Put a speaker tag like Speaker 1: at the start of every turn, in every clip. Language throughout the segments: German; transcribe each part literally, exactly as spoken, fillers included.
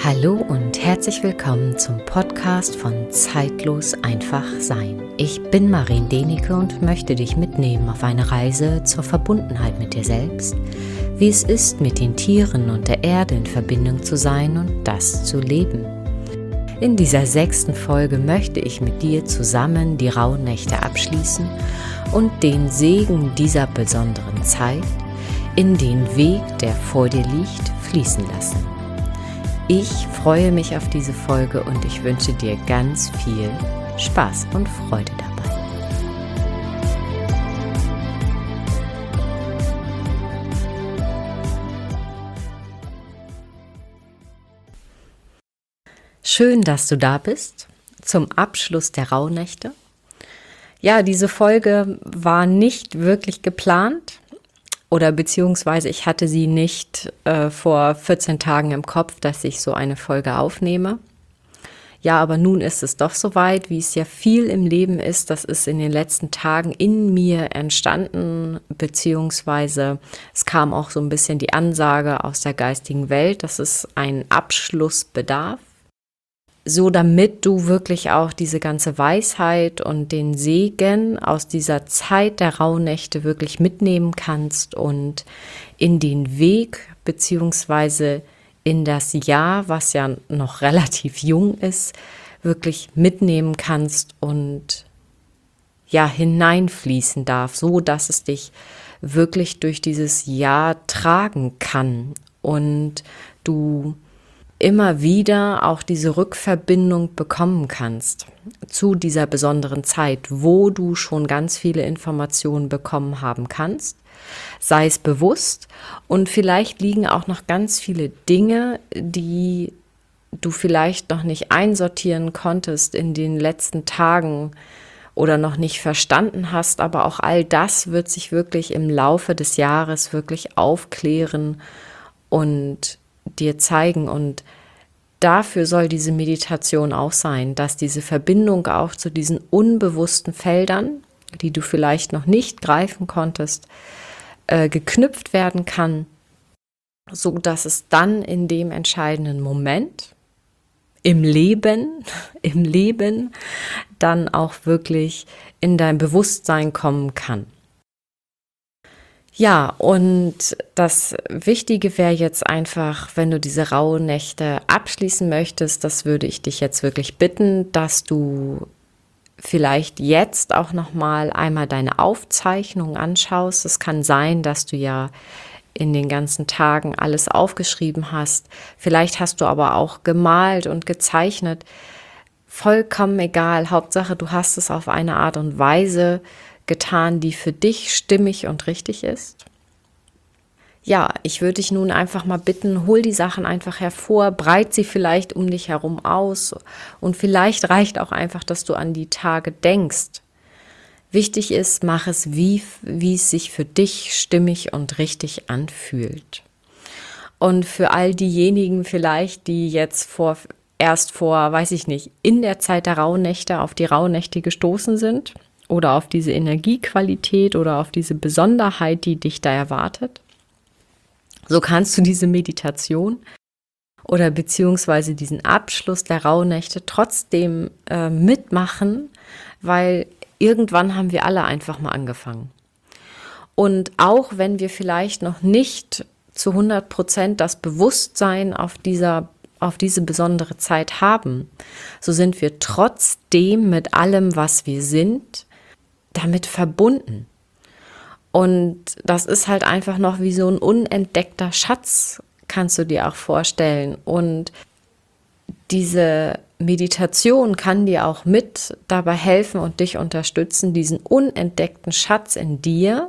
Speaker 1: Hallo und herzlich willkommen zum Podcast von Zeitlos einfach sein. Ich bin Marien Denike und möchte dich mitnehmen auf eine Reise zur Verbundenheit mit dir selbst, wie es ist, mit den Tieren und der Erde in Verbindung zu sein und das zu leben. In dieser sechsten Folge möchte ich mit dir zusammen die Rauhnächte abschließen und den Segen dieser besonderen Zeit in den Weg, der vor dir liegt, fließen lassen. Ich freue mich auf diese Folge und ich wünsche dir ganz viel Spaß und Freude dabei. Schön, dass du da bist zum Abschluss der Rauhnächte. Ja, diese Folge war nicht wirklich geplant. Oder beziehungsweise ich hatte sie nicht äh, vor vierzehn Tagen im Kopf, dass ich so eine Folge aufnehme. Ja, aber nun ist es doch soweit, wie es ja viel im Leben ist. Das ist in den letzten Tagen in mir entstanden, beziehungsweise es kam auch so ein bisschen die Ansage aus der geistigen Welt, dass es einen Abschluss bedarf. So damit du wirklich auch diese ganze Weisheit und den Segen aus dieser Zeit der Rauhnächte wirklich mitnehmen kannst und in den Weg beziehungsweise in das Jahr, was ja noch relativ jung ist, wirklich mitnehmen kannst und ja hineinfließen darf, so dass es dich wirklich durch dieses Jahr tragen kann und du immer wieder auch diese Rückverbindung bekommen kannst zu dieser besonderen Zeit, wo du schon ganz viele Informationen bekommen haben kannst, sei es bewusst und vielleicht liegen auch noch ganz viele Dinge, die du vielleicht noch nicht einsortieren konntest in den letzten Tagen oder noch nicht verstanden hast, aber auch all das wird sich wirklich im Laufe des Jahres wirklich aufklären und dir zeigen und dafür soll diese Meditation auch sein, dass diese Verbindung auch zu diesen unbewussten Feldern, die du vielleicht noch nicht greifen konntest, äh, geknüpft werden kann, so dass es dann in dem entscheidenden Moment im Leben, im Leben dann auch wirklich in dein Bewusstsein kommen kann. Ja, und das Wichtige wäre jetzt einfach, wenn du diese Rauhnächte abschließen möchtest, das würde ich dich jetzt wirklich bitten, dass du vielleicht jetzt auch nochmal einmal deine Aufzeichnung anschaust. Es kann sein, dass du ja in den ganzen Tagen alles aufgeschrieben hast. Vielleicht hast du aber auch gemalt und gezeichnet. Vollkommen egal. Hauptsache, du hast es auf eine Art und Weise getan, die für dich stimmig und richtig ist. Ja, ich würde dich nun einfach mal bitten, hol die Sachen einfach hervor, breit sie vielleicht um dich herum aus und vielleicht reicht auch einfach, dass du an die Tage denkst. Wichtig ist, mach es, wie, wie es sich für dich stimmig und richtig anfühlt. Und für all diejenigen vielleicht, die jetzt vor, erst vor, weiß ich nicht, in der Zeit der Rauhnächte auf die Rauhnächte gestoßen sind, oder auf diese Energiequalität oder auf diese Besonderheit, die dich da erwartet. So kannst du diese Meditation oder beziehungsweise diesen Abschluss der Rauhnächte trotzdem äh, mitmachen, weil irgendwann haben wir alle einfach mal angefangen. Und auch wenn wir vielleicht noch nicht zu hundert Prozent das Bewusstsein auf dieser auf diese besondere Zeit haben, so sind wir trotzdem mit allem, was wir sind, damit verbunden. Und das ist halt einfach noch wie so ein unentdeckter Schatz, kannst du dir auch vorstellen. Und diese Meditation kann dir auch mit dabei helfen und dich unterstützen, diesen unentdeckten Schatz in dir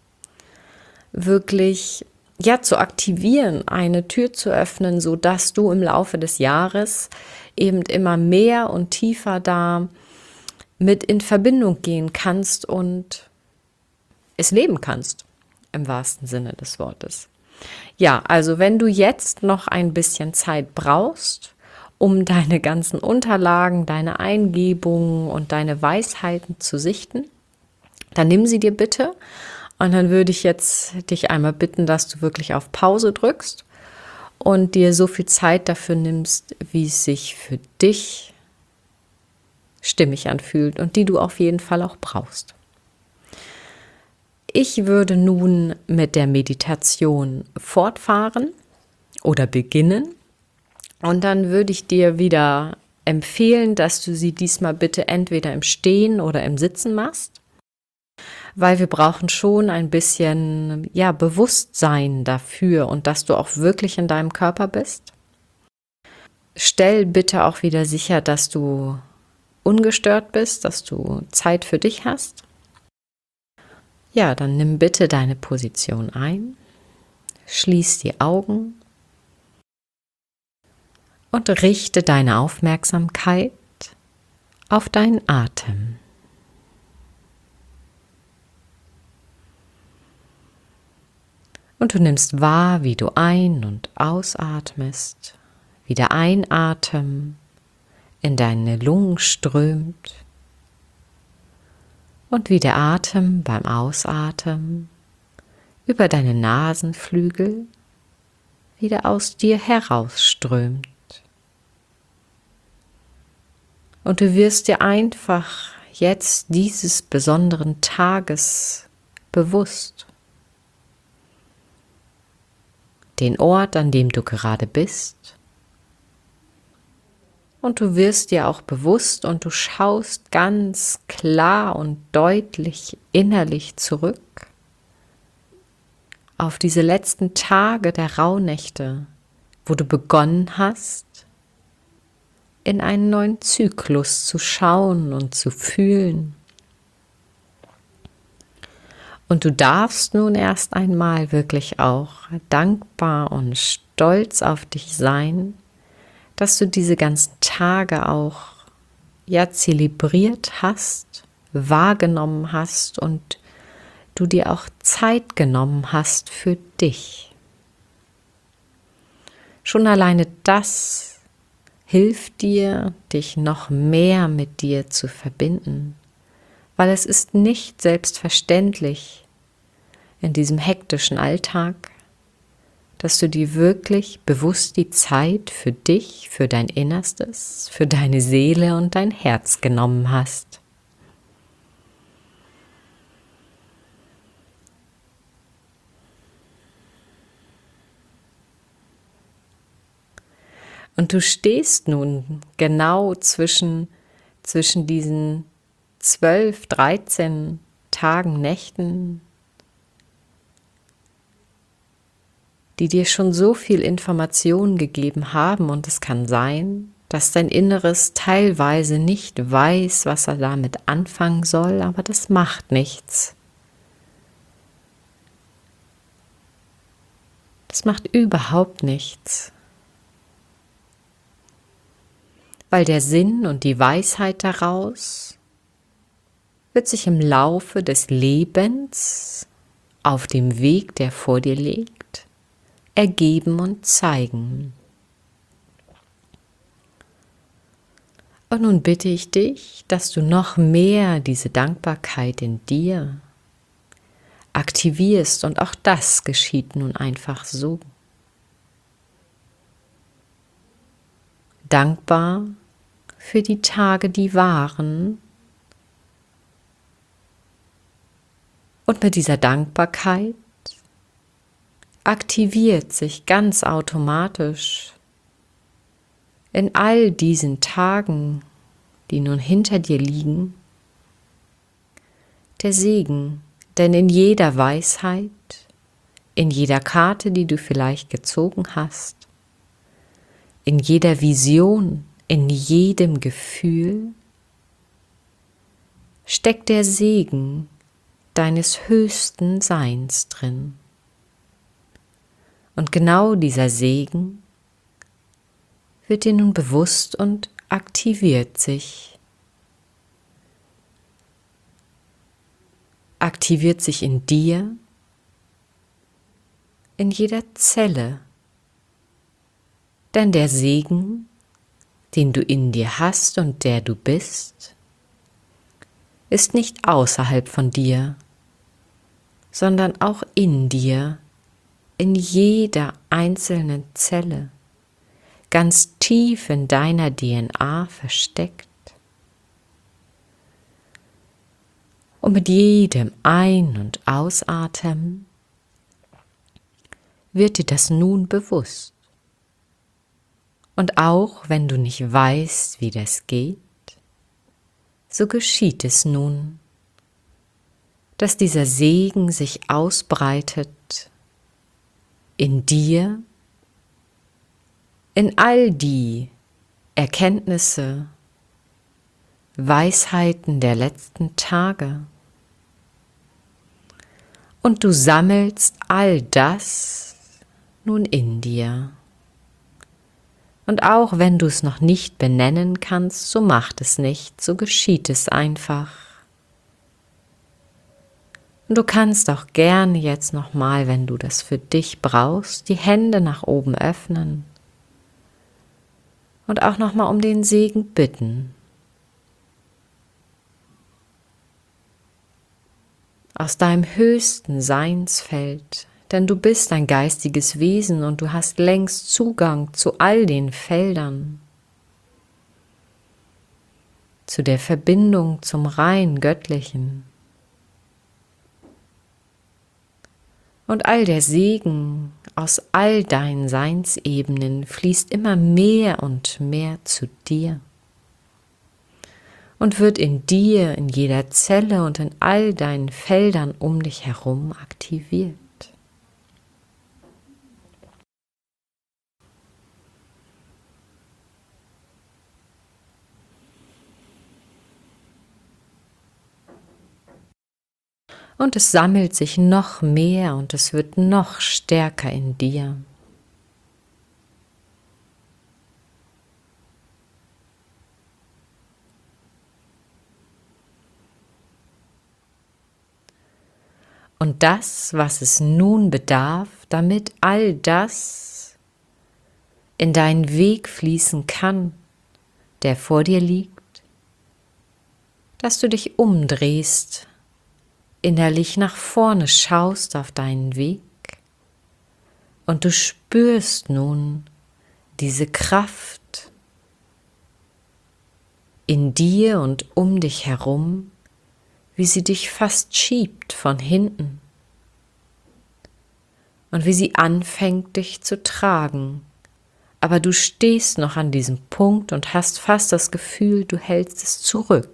Speaker 1: wirklich ja, zu aktivieren, eine Tür zu öffnen, sodass du im Laufe des Jahres eben immer mehr und tiefer da mit in Verbindung gehen kannst und es leben kannst, im wahrsten Sinne des Wortes. Ja, also wenn du jetzt noch ein bisschen Zeit brauchst, um deine ganzen Unterlagen, deine Eingebungen und deine Weisheiten zu sichten, dann nimm sie dir bitte und dann würde ich jetzt dich einmal bitten, dass du wirklich auf Pause drückst und dir so viel Zeit dafür nimmst, wie es sich für dich stimmig anfühlt und die du auf jeden Fall auch brauchst. Ich würde nun mit der Meditation fortfahren oder beginnen und dann würde ich dir wieder empfehlen, dass du sie diesmal bitte entweder im Stehen oder im Sitzen machst, weil wir brauchen schon ein bisschen ja, Bewusstsein dafür und dass du auch wirklich in deinem Körper bist. Stell bitte auch wieder sicher, dass du ungestört bist, dass du Zeit für dich hast. Ja, dann nimm bitte deine Position ein, schließ die Augen und richte deine Aufmerksamkeit auf deinen Atem. Und du nimmst wahr, wie du ein- und ausatmest, wie der Einatem in deine Lungen strömt und wie der Atem beim Ausatmen über deine Nasenflügel wieder aus dir herausströmt. Und du wirst dir einfach jetzt dieses besonderen Tages bewusst. Den Ort, an dem du gerade bist. Und du wirst dir auch bewusst und du schaust ganz klar und deutlich innerlich zurück auf diese letzten Tage der Rauhnächte, wo du begonnen hast, in einen neuen Zyklus zu schauen und zu fühlen. Und du darfst nun erst einmal wirklich auch dankbar und stolz auf dich sein, dass du diese ganzen Tage auch ja zelebriert hast, wahrgenommen hast und du dir auch Zeit genommen hast für dich. Schon alleine das hilft dir, dich noch mehr mit dir zu verbinden, weil es ist nicht selbstverständlich in diesem hektischen Alltag, dass du dir wirklich bewusst die Zeit für dich, für dein Innerstes, für deine Seele und dein Herz genommen hast. Und du stehst nun genau zwischen, zwischen diesen zwölf, dreizehn Tagen, Nächten, die dir schon so viel Information gegeben haben, und es kann sein, dass dein Inneres teilweise nicht weiß, was er damit anfangen soll, aber das macht nichts. Das macht überhaupt nichts. Weil der Sinn und die Weisheit daraus wird sich im Laufe des Lebens auf dem Weg, der vor dir liegt, ergeben und zeigen. Und nun bitte ich dich, dass du noch mehr diese Dankbarkeit in dir aktivierst, und auch das geschieht nun einfach so. Dankbar für die Tage, die waren, und mit dieser Dankbarkeit aktiviert sich ganz automatisch in all diesen Tagen, die nun hinter dir liegen, der Segen, denn in jeder Weisheit, in jeder Karte, die du vielleicht gezogen hast, in jeder Vision, in jedem Gefühl steckt der Segen deines höchsten Seins drin. Und genau dieser Segen wird dir nun bewusst und aktiviert sich. Aktiviert sich in dir, in jeder Zelle. Denn der Segen, den du in dir hast und der du bist, ist nicht außerhalb von dir, sondern auch in dir, in jeder einzelnen Zelle, ganz tief in deiner D N A versteckt. Und mit jedem Ein- und Ausatmen wird dir das nun bewusst. Und auch wenn du nicht weißt, wie das geht, so geschieht es nun, dass dieser Segen sich ausbreitet in dir, in all die Erkenntnisse, Weisheiten der letzten Tage. Und du sammelst all das nun in dir. Und auch wenn du es noch nicht benennen kannst, so macht es nicht, so geschieht es einfach. Und du kannst auch gerne jetzt nochmal, wenn du das für dich brauchst, die Hände nach oben öffnen und auch nochmal um den Segen bitten. Aus deinem höchsten Seinsfeld, denn du bist ein geistiges Wesen und du hast längst Zugang zu all den Feldern, zu der Verbindung zum rein Göttlichen. Und all der Segen aus all deinen Seinsebenen fließt immer mehr und mehr zu dir und wird in dir, in jeder Zelle und in all deinen Feldern um dich herum aktiviert. Und es sammelt sich noch mehr und es wird noch stärker in dir. Und das, was es nun bedarf, damit all das in deinen Weg fließen kann, der vor dir liegt, dass du dich umdrehst, innerlich nach vorne schaust auf deinen Weg und du spürst nun diese Kraft in dir und um dich herum, wie sie dich fast schiebt von hinten und wie sie anfängt, dich zu tragen. Aber du stehst noch an diesem Punkt und hast fast das Gefühl, du hältst es zurück.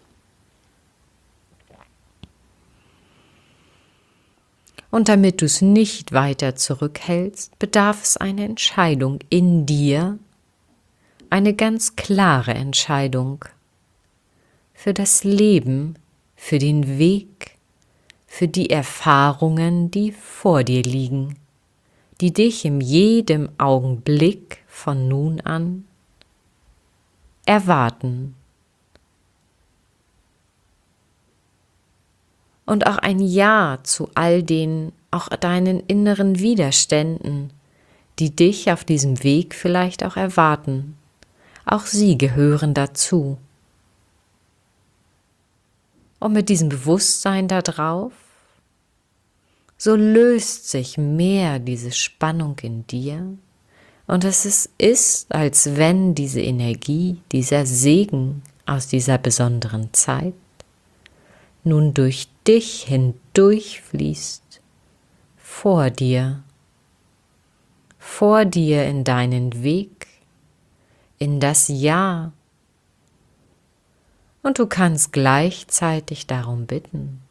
Speaker 1: Und damit du es nicht weiter zurückhältst, bedarf es einer Entscheidung in dir, eine ganz klare Entscheidung für das Leben, für den Weg, für die Erfahrungen, die vor dir liegen, die dich in jedem Augenblick von nun an erwarten. Und auch ein Ja zu all den, auch deinen inneren Widerständen, die dich auf diesem Weg vielleicht auch erwarten. Auch sie gehören dazu. Und mit diesem Bewusstsein darauf, so löst sich mehr diese Spannung in dir und es ist, ist, als wenn diese Energie, dieser Segen aus dieser besonderen Zeit nun durch dich hindurchfließt, vor dir, vor dir in deinen Weg, in das Ja. Und du kannst gleichzeitig darum bitten,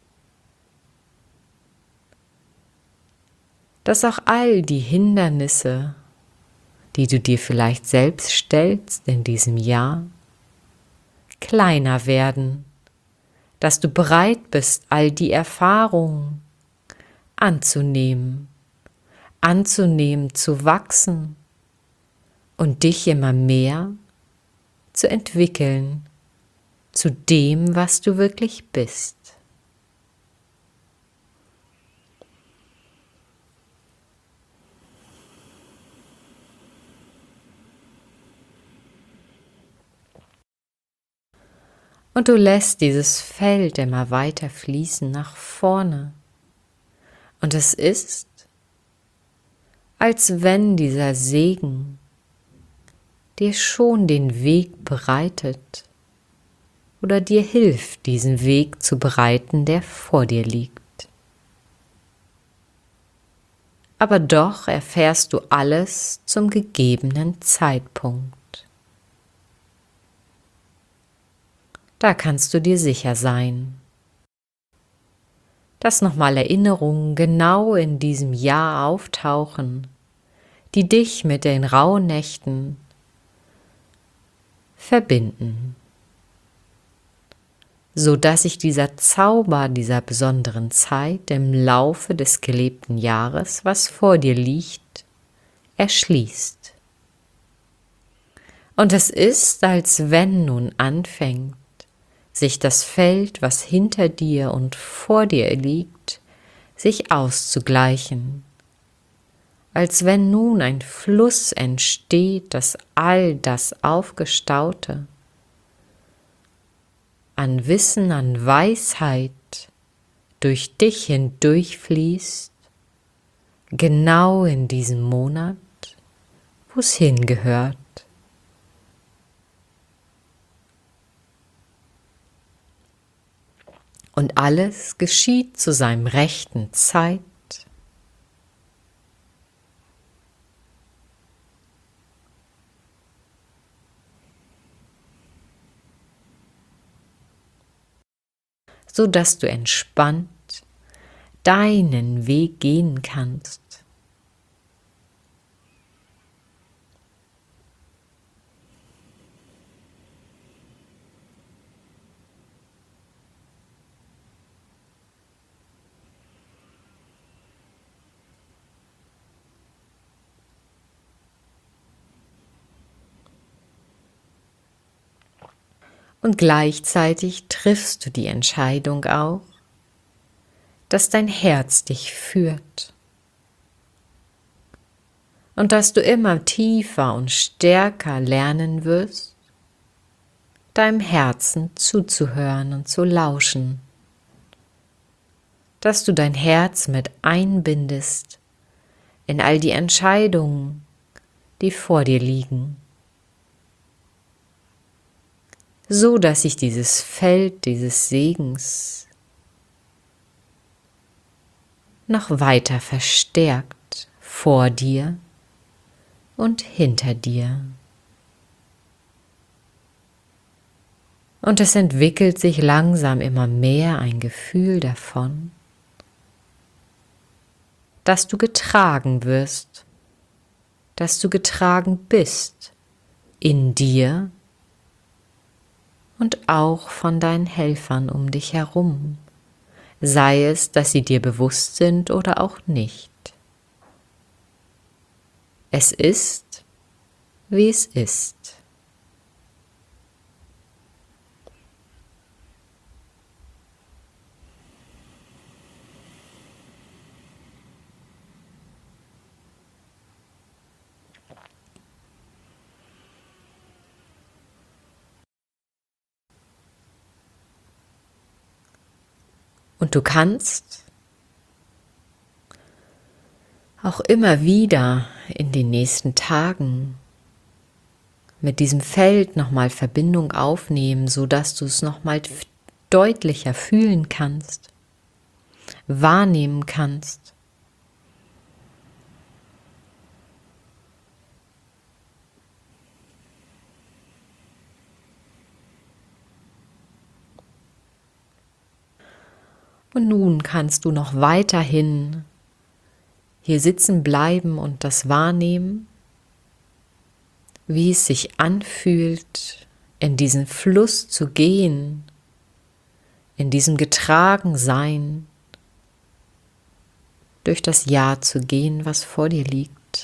Speaker 1: dass auch all die Hindernisse, die du dir vielleicht selbst stellst in diesem Jahr, kleiner werden, dass du bereit bist, all die Erfahrungen anzunehmen, anzunehmen, zu wachsen und dich immer mehr zu entwickeln zu dem, was du wirklich bist. Und du lässt dieses Feld immer weiter fließen nach vorne. Und es ist, als wenn dieser Segen dir schon den Weg bereitet oder dir hilft, diesen Weg zu bereiten, der vor dir liegt. Aber doch erfährst du alles zum gegebenen Zeitpunkt. Da kannst du dir sicher sein, dass nochmal Erinnerungen genau in diesem Jahr auftauchen, die dich mit den Rauhnächten verbinden, so dass sich dieser Zauber dieser besonderen Zeit im Laufe des gelebten Jahres, was vor dir liegt, erschließt. Und es ist, als wenn nun anfängt, sich das Feld, was hinter dir und vor dir liegt, sich auszugleichen, als wenn nun ein Fluss entsteht, dass all das Aufgestaute an Wissen, an Weisheit durch dich hindurchfließt, genau in diesem Monat, wo es hingehört. Und alles geschieht zu seinem rechten Zeit. So dass du entspannt deinen Weg gehen kannst. Und gleichzeitig triffst du die Entscheidung auch, dass dein Herz dich führt und dass du immer tiefer und stärker lernen wirst, deinem Herzen zuzuhören und zu lauschen, dass du dein Herz mit einbindest in all die Entscheidungen, die vor dir liegen, so dass sich dieses Feld dieses Segens noch weiter verstärkt vor dir und hinter dir. Und es entwickelt sich langsam immer mehr ein Gefühl davon, dass du getragen wirst, dass du getragen bist in dir und auch von deinen Helfern um dich herum, sei es, dass sie dir bewusst sind oder auch nicht. Es ist, wie es ist. Und du kannst auch immer wieder in den nächsten Tagen mit diesem Feld nochmal Verbindung aufnehmen, sodass du es nochmal deutlicher fühlen kannst, wahrnehmen kannst. Und nun kannst du noch weiterhin hier sitzen bleiben und das wahrnehmen, wie es sich anfühlt, in diesen Fluss zu gehen, in diesem Getragensein, durch das Jahr zu gehen, was vor dir liegt.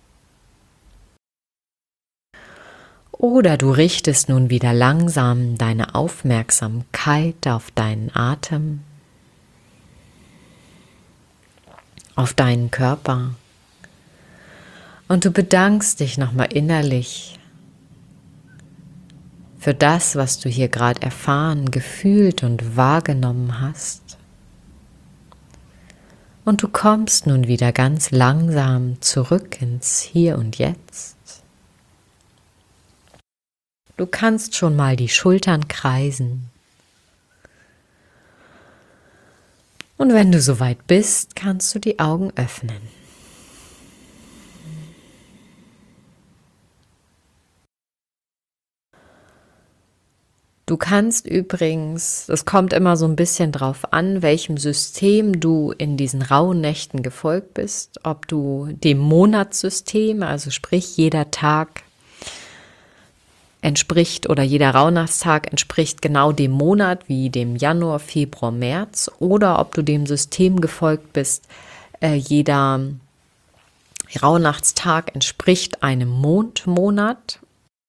Speaker 1: Oder du richtest nun wieder langsam deine Aufmerksamkeit auf deinen Atem, auf deinen Körper und du bedankst dich nochmal innerlich für das, was du hier gerade erfahren, gefühlt und wahrgenommen hast. Und du kommst nun wieder ganz langsam zurück ins Hier und Jetzt. Du kannst schon mal die Schultern kreisen. Und wenn du soweit bist, kannst du die Augen öffnen. Du kannst übrigens, es kommt immer so ein bisschen drauf an, welchem System du in diesen rauen Nächten gefolgt bist, ob du dem Monatssystem, also sprich jeder Tag entspricht oder jeder Rauhnachtstag entspricht genau dem Monat wie dem Januar, Februar, März, oder ob du dem System gefolgt bist, äh, jeder Rauhnachtstag entspricht einem Mondmonat.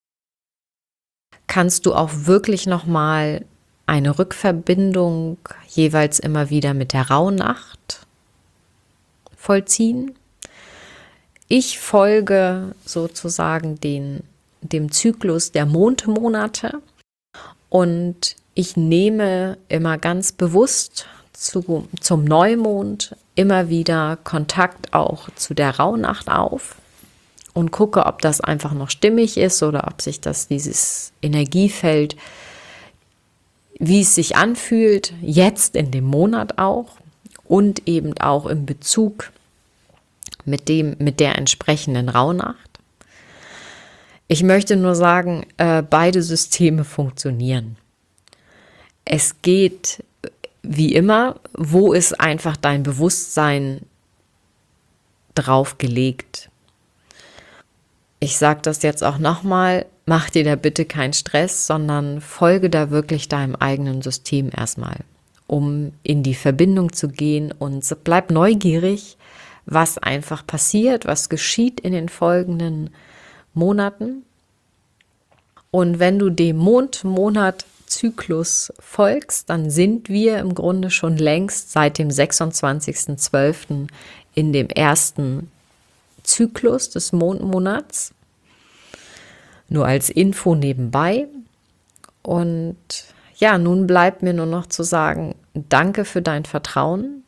Speaker 1: Kannst du auch wirklich nochmal eine Rückverbindung jeweils immer wieder mit der Rauhnacht vollziehen. Ich folge sozusagen den, dem Zyklus der Mondmonate und ich nehme immer ganz bewusst zu, zum Neumond immer wieder Kontakt auch zu der Rauhnacht auf. Und gucke, ob das einfach noch stimmig ist oder ob sich das, dieses Energiefeld, wie es sich anfühlt, jetzt in dem Monat auch und eben auch im Bezug mit dem, mit der entsprechenden Rauhnacht. Ich möchte nur sagen, äh, beide Systeme funktionieren. Es geht wie immer, wo ist einfach dein Bewusstsein drauf gelegt? Ich sage das jetzt auch nochmal, mach dir da bitte keinen Stress, sondern folge da wirklich deinem eigenen System erstmal, um in die Verbindung zu gehen und bleib neugierig, was einfach passiert, was geschieht in den folgenden Monaten. Und wenn du dem Mond-Monat-Zyklus folgst, dann sind wir im Grunde schon längst seit dem sechsundzwanzigsten zwölften in dem ersten Zyklus des Mondmonats. Nur als Info nebenbei. Und ja, nun bleibt mir nur noch zu sagen, danke für dein Vertrauen.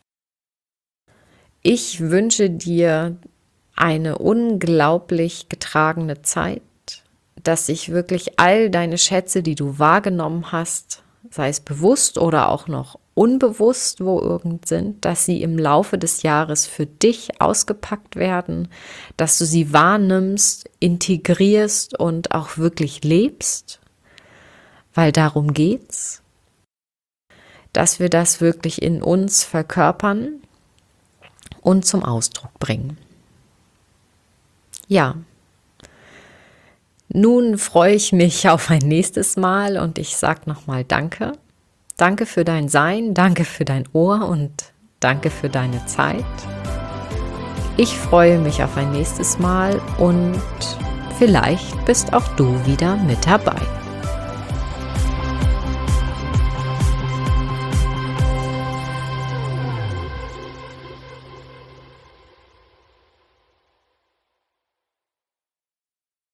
Speaker 1: Ich wünsche dir eine unglaublich getragene Zeit, dass sich wirklich all deine Schätze, die du wahrgenommen hast, sei es bewusst oder auch noch unbewusst, wo irgend sind, dass sie im Laufe des Jahres für dich ausgepackt werden, dass du sie wahrnimmst, integrierst und auch wirklich lebst, weil darum geht's, dass wir das wirklich in uns verkörpern und zum Ausdruck bringen. Ja, nun freue ich mich auf ein nächstes Mal und ich sage nochmal Danke. Danke für dein Sein, danke für dein Ohr und danke für deine Zeit. Ich freue mich auf ein nächstes Mal und vielleicht bist auch du wieder mit dabei.